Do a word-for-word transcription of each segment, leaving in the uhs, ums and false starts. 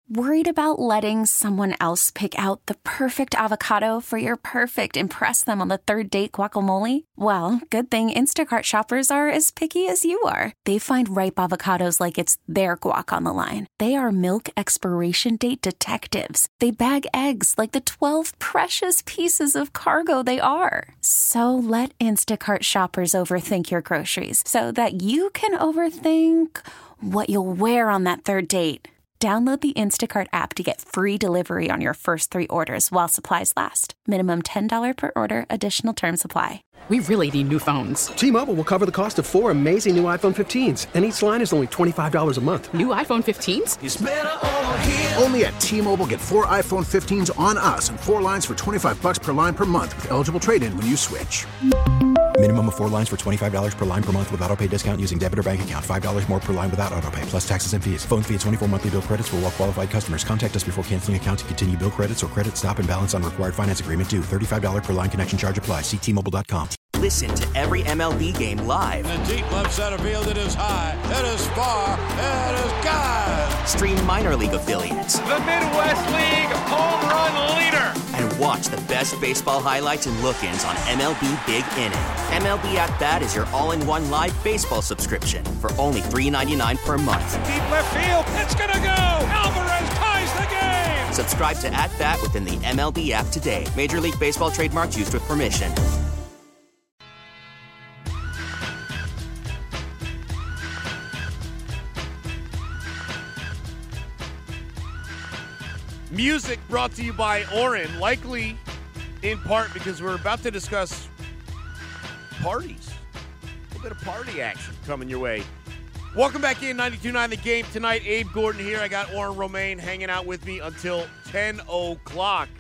Worried about letting someone else pick out the perfect avocado for your perfect impress them on the third date guacamole? Well, good thing Instacart shoppers are as picky as you are. They find ripe avocados like it's their guac on the line. They are milk expiration date detectives. They bag eggs like the twelve precious pieces of cargo they are. So let Instacart shoppers overthink your groceries so that you can overthink what you'll wear on that third date. Download the Instacart app to get free delivery on your first three orders while supplies last. Minimum ten dollars per order. Additional terms apply. We really need new phones. T-Mobile will cover the cost of four amazing new iPhone fifteens, and each line is only twenty-five dollars a month. New iPhone fifteens? It's better over here. Only at T-Mobile, get four iPhone fifteens on us and four lines for twenty-five dollars per line per month with eligible trade-in when you switch. Minimum of four lines for twenty-five dollars per line per month with autopay discount using debit or bank account. five dollars more per line without autopay, plus taxes and fees. Phone fee at twenty-four monthly bill credits for well-qualified customers. Contact us before canceling account to continue bill credits or credit stop and balance on required finance agreement due. thirty-five dollars per line connection charge applies. See T Mobile dot com. Listen to every M L B game live. In the deep left center field, it is high, it is far, it is gone. Stream minor league affiliates. The Midwest League home run leader. And watch the best baseball highlights and look-ins on M L B Big Inning. M L B At Bat is your all-in-one live baseball subscription for only three dollars and ninety-nine cents per month. Deep left field, it's gonna go. Alvarez ties the game. Subscribe to At Bat within the M L B app today. Major League Baseball trademarks used with permission. Music brought to you by Orin, likely in part because we're about to discuss parties. A little bit of party action coming your way. Welcome back in, ninety-two point nine The Game tonight. Abe Gordon here. I got Orin Romaine hanging out with me until ten o'clock.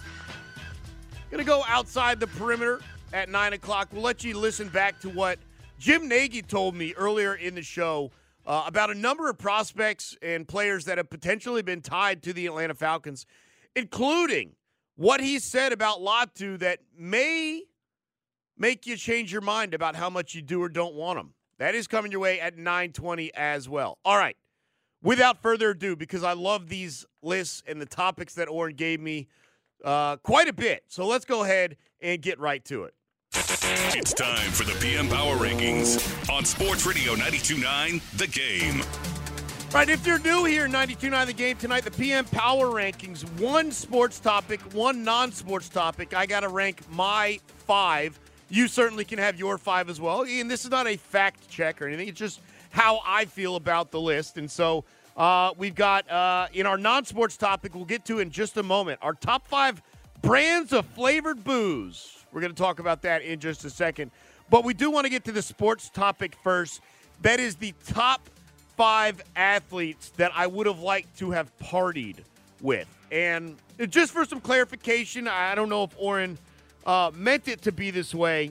Going to go outside the perimeter at nine o'clock. We'll let you listen back to what Jim Nagy told me earlier in the show Uh, about a number of prospects and players that have potentially been tied to the Atlanta Falcons, including what he said about Latu that may make you change your mind about how much you do or don't want him. That is coming your way at nine twenty as well. All right. Without further ado, because I love these lists and the topics that Orin gave me uh, quite a bit. So let's go ahead and get right to it. It's time for the P M Power Rankings on Sports Radio ninety-two point nine The Game. Right, if you're new here, ninety-two point nine The Game tonight, the P M Power Rankings, one sports topic, one non-sports topic. I got to rank my five. You certainly can have your five as well. And this is not a fact check or anything. It's just how I feel about the list. And so uh, we've got, uh, in our non-sports topic, we'll get to in just a moment, our top five brands of flavored booze. We're going to talk about that in just a second. But we do want to get to the sports topic first. That is the top five athletes that I would have liked to have partied with. And just for some clarification, I don't know if Orin uh, meant it to be this way.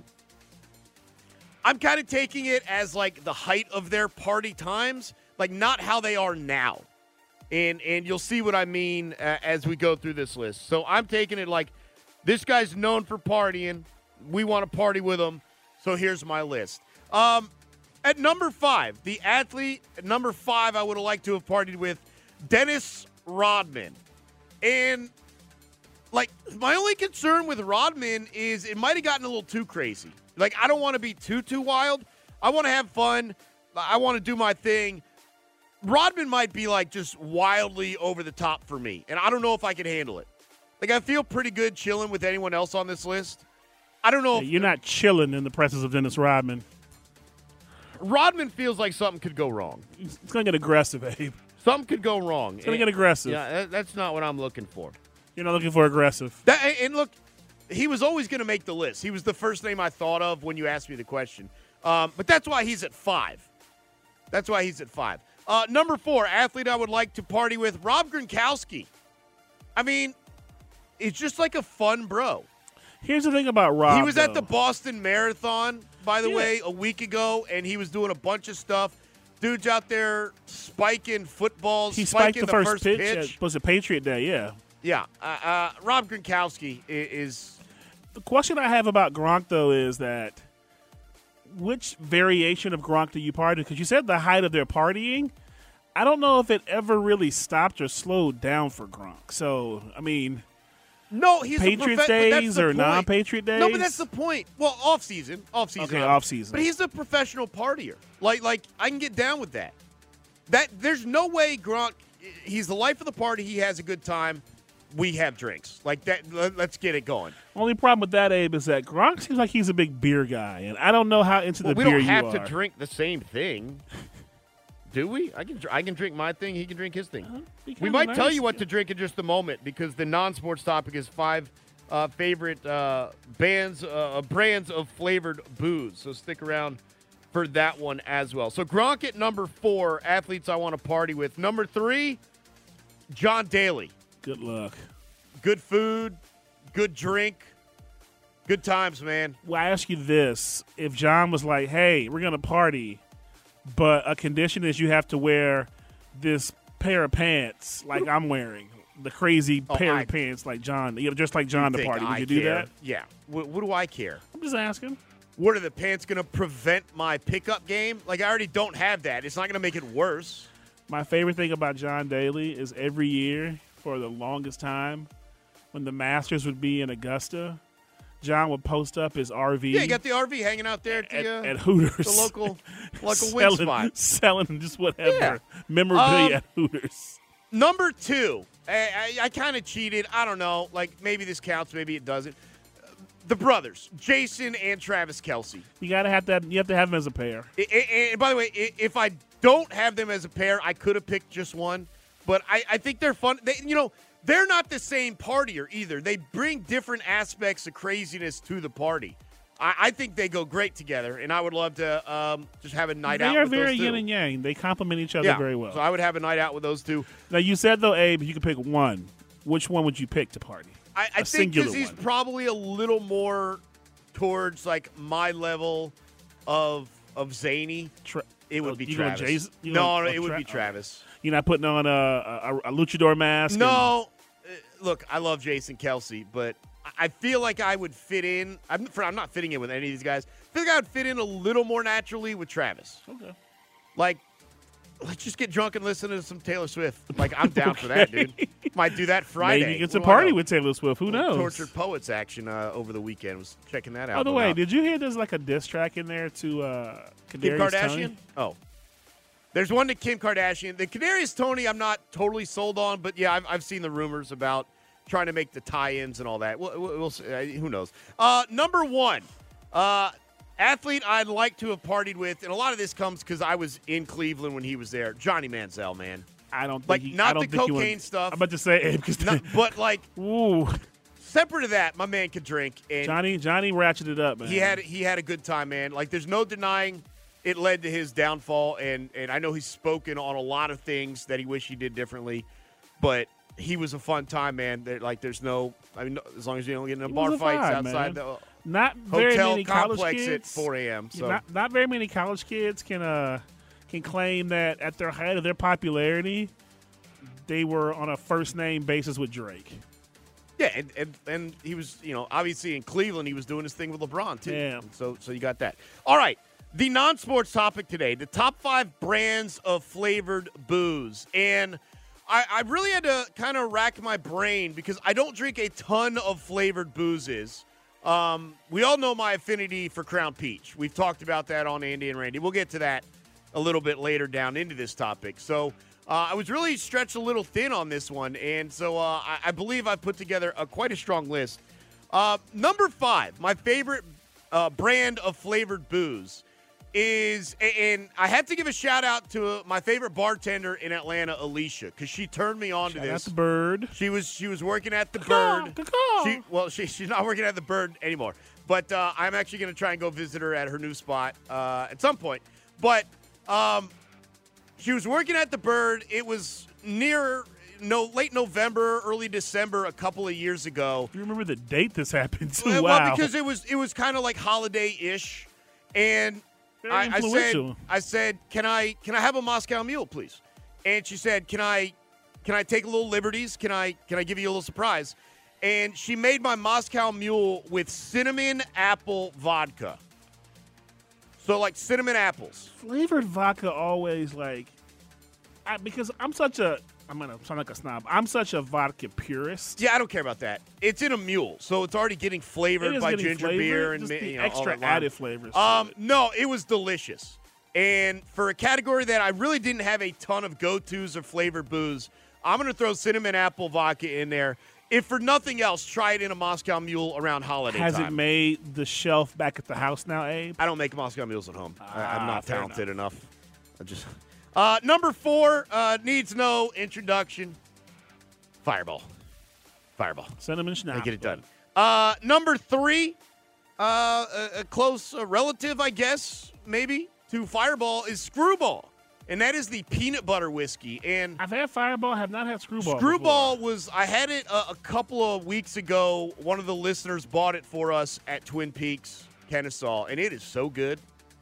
I'm kind of taking it as like the height of their party times, like not how they are now. And, and you'll see what I mean uh, as we go through this list. So I'm taking it like, this guy's known for partying. We want to party with him. So here's my list. Um, at number five, the athlete at number five I would have liked to have partied with, Dennis Rodman. And, like, my only concern with Rodman is it might have gotten a little too crazy. Like, I don't want to be too, too wild. I want to have fun. I want to do my thing. Rodman might be, like, just wildly over the top for me. And I don't know if I can handle it. Like, I feel pretty good chilling with anyone else on this list. I don't know. Hey, if you're not chilling in the presence of Dennis Rodman. Rodman feels like something could go wrong. It's going to get aggressive, Abe. Something could go wrong. It's going to get aggressive. Yeah, that, that's not what I'm looking for. You're not looking for aggressive. That, and look, he was always going to make the list. He was the first name I thought of when you asked me the question. Um, but that's why he's at five. That's why he's at five. Uh, number four, athlete I would like to party with, Rob Gronkowski. I mean, it's just like a fun bro. Here's the thing about Rob. He was though. at the Boston Marathon, by the yeah. way, a week ago, and he was doing a bunch of stuff. Dude's out there spiking footballs, he spiking spiked the, the first, first pitch. pitch. It was a Patriot Day, yeah. Yeah. Uh, uh, Rob Gronkowski is... The question I have about Gronk, though, is that which variation of Gronk do you party? Because you said the height of their partying. I don't know if it ever really stopped or slowed down for Gronk. So, I mean, no, he's Patriot a prof- days or point. non-Patriot days? No, but that's the point. Well, off season, off season. Okay, off season. But he's a professional partier. Like, like I can get down with that. That there's no way Gronk. He's the life of the party. He has a good time. We have drinks like that. Let's get it going. Only problem with that, Abe, is that Gronk seems like he's a big beer guy, and I don't know how into well, the we beer don't have you to are. drink the same thing. Do we? I can I can drink my thing. He can drink his thing. Uh, we might nice. tell you what to drink in just a moment because the non-sports topic is five uh, favorite uh, bands, uh, brands of flavored booze. So stick around for that one as well. So Gronk at number four, athletes I want to party with. Number three, John Daly. Good luck. Good food, good drink, good times, man. Well, I ask you this: if John was like, "Hey, we're gonna party," but a condition is you have to wear this pair of pants like I'm wearing, the crazy Oh, pair I- of pants like John, you know, just like John You to think party. Would I you do care? that? Yeah. What, what do I care? I'm just asking. What are the pants going to prevent my pickup game? Like, I already don't have that. It's not going to make it worse. My favorite thing about John Daly is every year for the longest time, when the Masters would be in Augusta, John would post up his R V. Yeah, you got the R V hanging out there at, at, the, uh, at Hooters, the local local wing selling, spot. selling just whatever Yeah. memorabilia Um, at Hooters. Number two, I, I, I kind of cheated. I don't know. Like, maybe this counts, maybe it doesn't. The brothers, Jason and Travis Kelce. You gotta have that. You have to have them as a pair. I- I- And by the way, i- if I don't have them as a pair, I could have picked just one. But I, I think they're fun. They, you know, they're not the same partier either. They bring different aspects of craziness to the party. I, I think they go great together, and I would love to um, just have a night They out are with very those two. yin and yang. They complement each other yeah, very well. So I would have a night out with those two. Now you said though, Abe, you could pick one. Which one would you pick to party? I, I A think singular because he's one. probably a little more towards like my level of of zany. Tra- it would oh, be you going Travis. Jason- you no, going- no, oh, it would Tra- be Travis. You're not putting on a, a, a luchador mask. No, uh, look, I love Jason Kelce, but I- I feel like I would fit in. I'm, for, I'm not fitting in with any of these guys. I feel like I would fit in a little more naturally with Travis. And, okay. Like, let's just get drunk and listen to some Taylor Swift. Like, I'm down for that, dude. Might do that Friday. Maybe you get What to do I party know? with Taylor Swift. Who Little knows? Tortured Poets action uh, over the weekend. Was checking that out. By the but way, not- did you hear there's like a diss track in there to uh, Kim Kadarius Kardashian? Toney? Oh. There's one to Kim Kardashian. The Kadarius Toney, I'm not totally sold on, but yeah, I've, I've seen the rumors about trying to make the tie-ins and all that. We'll, we'll, we'll see. Uh, who knows? Uh, number one, uh, athlete I'd like to have partied with, and a lot of this comes because I was in Cleveland when he was there. Johnny Manziel, man. I don't think Like, he, not I don't the think he cocaine wanna- stuff. I'm about to say, Abe, because Not, but like, ooh, separate to that, my man could drink. And Johnny Johnny ratcheted up, man. He had he had a good time, man. Like, there's no denying it led to his downfall, and and I know he's spoken on a lot of things that he wished he did differently, but he was a fun time, man. There, like, there's no, I mean, as long as you don't get into He bar was a fights vibe, outside man. the not very hotel many college complex kids at four a.m. So not, not very many college kids can uh can claim that at their height of their popularity, they were on a first name basis with Drake. yeah, and, and and he was, you know, obviously in Cleveland, he was doing his thing with LeBron too. Yeah. So so you got that. All right. The non-sports topic today, the top five brands of flavored booze. And I, I really had to kind of rack my brain because I don't drink a ton of flavored boozes. Um, we all know my affinity for Crown Peach. We've talked about that on Andy and Randy. We'll get to that a little bit later down into this topic. So uh, I was really stretched a little thin on this one. And so uh, I, I believe I put together a, quite a strong list. Uh, number five, my favorite uh, brand of flavored booze is, and I have to give a shout out to my favorite bartender in Atlanta, Alicia, because she turned me on Shout to out this. the Bird. She was she was working at the Caw, Bird. caw. She, well, she, she's not working at the Bird anymore, but uh, I'm actually going to try and go visit her at her new spot uh, at some point. But um, she was working at the Bird. It was near no late November, early December, a couple of years ago. You remember the date this happened to? Well, Wow. because it was it was kind of like holiday-ish, and Very I, I said, influential. I said, can I can I have a Moscow Mule, please? And she said, can I can I take a little liberties? Can I can I give you a little surprise? And she made my Moscow Mule with cinnamon apple vodka. So like cinnamon apples. Flavored vodka always like I, because I'm such a, I'm going to sound like a snob. I'm such a vodka purist. Yeah, I don't care about that. It's in a mule, so it's already getting flavored by getting ginger flavored, beer and just you the know, extra all that added flavors. Um, no, it was delicious. And for a category that I really didn't have a ton of go-tos of flavored booze, I'm going to throw cinnamon apple vodka in there. If for nothing else, try it in a Moscow Mule around holiday Has time. it made the shelf back at the house now, Abe? I don't make Moscow Mules at home. Ah, I, I'm not fair talented enough. I just uh, number four uh, needs no introduction. Fireball. Fireball. Cinnamon schnapps. I get it done. Uh, number three, uh, a, a close uh, relative, I guess, maybe, to Fireball is Screwball. And that is the peanut butter whiskey. And I've had Fireball, have not had Screwball. Screwball before. was, I had it a, a couple of weeks ago. One of the listeners bought it for us at Twin Peaks, Kennesaw, and it is so good.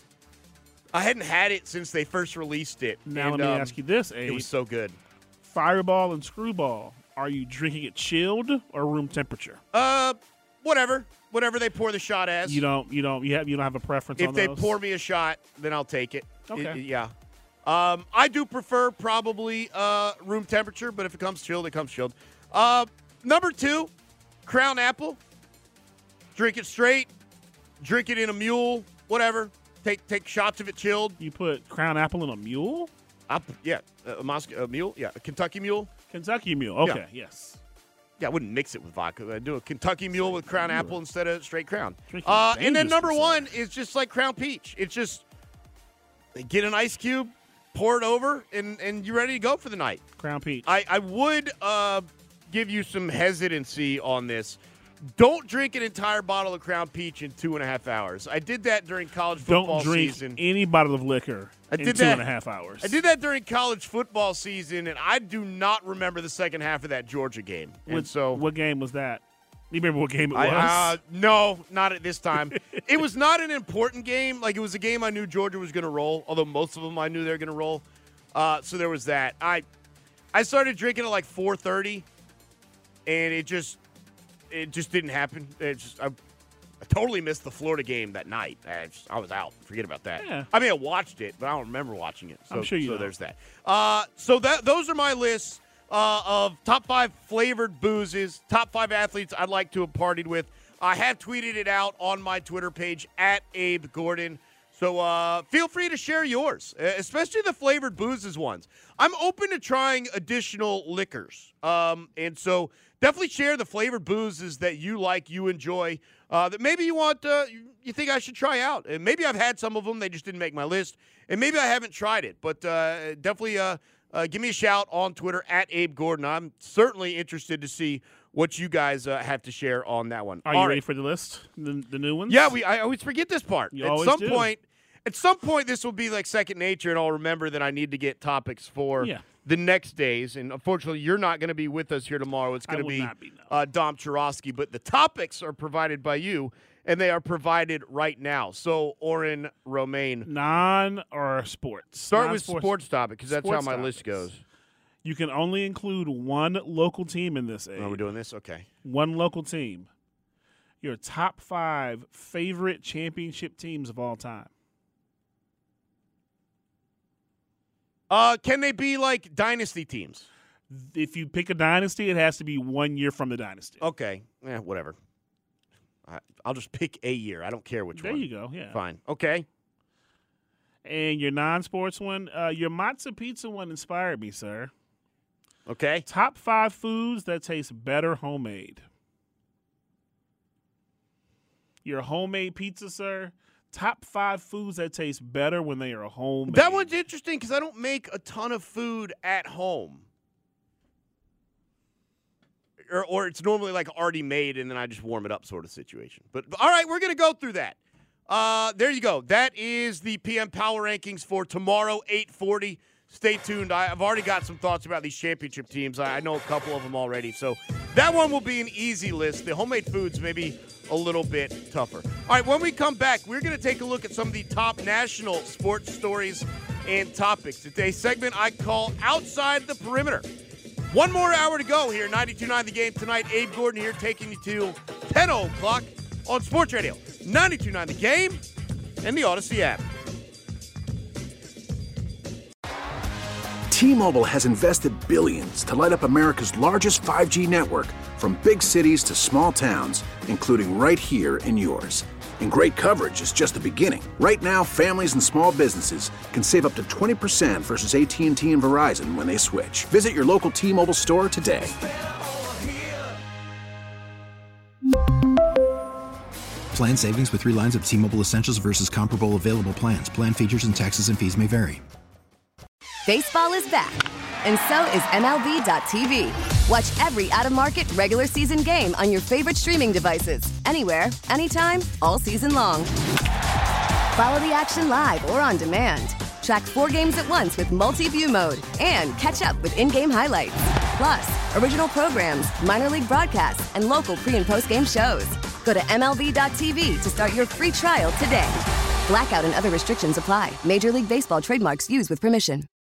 I hadn't had it since they first released it. Now and, let me um, ask you this, Abe. It was so good. Fireball and Screwball, are you drinking it chilled or room temperature? Uh, whatever. Whatever they pour the shot as. You don't, you don't, you have, you don't have a preference If on they those? pour me a shot, then I'll take it. Okay. It- yeah. Um, I do prefer probably uh, room temperature, but if it comes chilled, it comes chilled. Uh, number two, Crown Apple. Drink it straight. Drink it in a mule. Whatever. Take take shots of it chilled. You put Crown Apple in a mule? Up, yeah, a Moscow a mule. Yeah, a Kentucky mule. Kentucky mule. Okay, Yeah. yes. Yeah, I wouldn't mix it with vodka. I'd do a Kentucky mule with Crown Apple instead of straight Crown. Drinking Uh, and then dangerous number for one is just like Crown Peach. It's just get an ice cube, pour it over, and, and you're ready to go for the night. Crown Peach. I, I would uh, give you some hesitancy on this. Don't drink an entire bottle of Crown Peach in two and a half hours. I did that during college football Don't drink season. any bottle of liquor I in did two that, and a half hours. I did that during college football season, and I do not remember the second half of that Georgia game. And What, so, what game was that? You remember what game it was? I, uh, no, not at this time. It was not an important game. Like, it was a game I knew Georgia was going to roll, although most of them I knew they were going to roll. Uh, so there was that. I I started drinking at like four thirty, and it just it just didn't happen. It just I, I totally missed the Florida game that night. I, just, I was out. Forget about that. Yeah. I mean, I watched it, but I don't remember watching it. So, I'm sure you So don't. there's that. Uh, so that those are my lists uh, of top five flavored boozes, top five athletes I'd like to have partied with. I have tweeted it out on my Twitter page at Abe Gordon. So uh, feel free to share yours, especially the flavored boozes ones. I'm open to trying additional liquors. Um, and so definitely share the flavored boozes that you like, you enjoy, uh, that maybe you want, uh, you think I should try out. And maybe I've had some of them, they just didn't make my list. And maybe I haven't tried it, but uh, definitely uh, uh, give me a shout on Twitter at Abe Gordon. I'm certainly interested to see what you guys uh, have to share on that one. Are All you right. ready for the list? The, the new ones? Yeah, we. I always forget this part. You at always some do. point, at some point, this will be like second nature, and I'll remember that I need to get topics for Yeah. the next days. And unfortunately, you're not going to be with us here tomorrow. It's I going to will be, not be, no. uh, Dom Churosky, but the topics are provided by you, and they are provided right now. So, Oren Romaine, Non or sports? start with Non-sports- sports topic because that's sports how my list topics. goes. You can only include one local team in this. Oh, Abe. we're doing this, okay? One local team. Your top five favorite championship teams of all time. Uh, can they be like dynasty teams? If you pick a dynasty, it has to be one year from the dynasty. Okay, eh, whatever. I, I'll just pick a year. I don't care which There one. you go. Yeah. Fine. Okay. And your non-sports one, uh, your matzo pizza one inspired me, sir. Okay. Top five foods that taste better homemade. Your homemade pizza, sir. Top five foods that taste better when they are homemade. That one's interesting because I don't make a ton of food at home. Or, or it's normally like already made and then I just warm it up sort of situation. But all right, we're going to go through that. Uh, there you go. That is the P M Power Rankings for tomorrow, eight forty. Stay tuned. I, I've already got some thoughts about these championship teams. I, I know a couple of them already. So that one will be an easy list. The homemade foods maybe a little bit tougher. All right, when we come back, we're going to take a look at some of the top national sports stories and topics. It's a segment I call Outside the Perimeter. One more hour to go here, ninety-two point nine The Game tonight. Abe Gordon here taking you till ten o'clock on Sports Radio. ninety-two point nine The Game and the Odyssey app. T-Mobile has invested billions to light up America's largest five G network, from big cities to small towns, including right here in yours. And great coverage is just the beginning. Right now, families and small businesses can save up to twenty percent versus A T and T and Verizon when they switch. Visit your local T-Mobile store today. Plan savings with three lines of T-Mobile Essentials versus comparable available plans. Plan features and taxes and fees may vary. Baseball is back, and so is M L B dot T V. Watch every out-of-market regular season game on your favorite streaming devices, anywhere, anytime, all season long. Follow the action live or on demand. Track four games at once with multi-view mode and catch up with in-game highlights. Plus, original programs, minor league broadcasts, and local pre- and post-game shows. Go to M L B dot T V to start your free trial today. Blackout and other restrictions apply. Major League Baseball trademarks used with permission.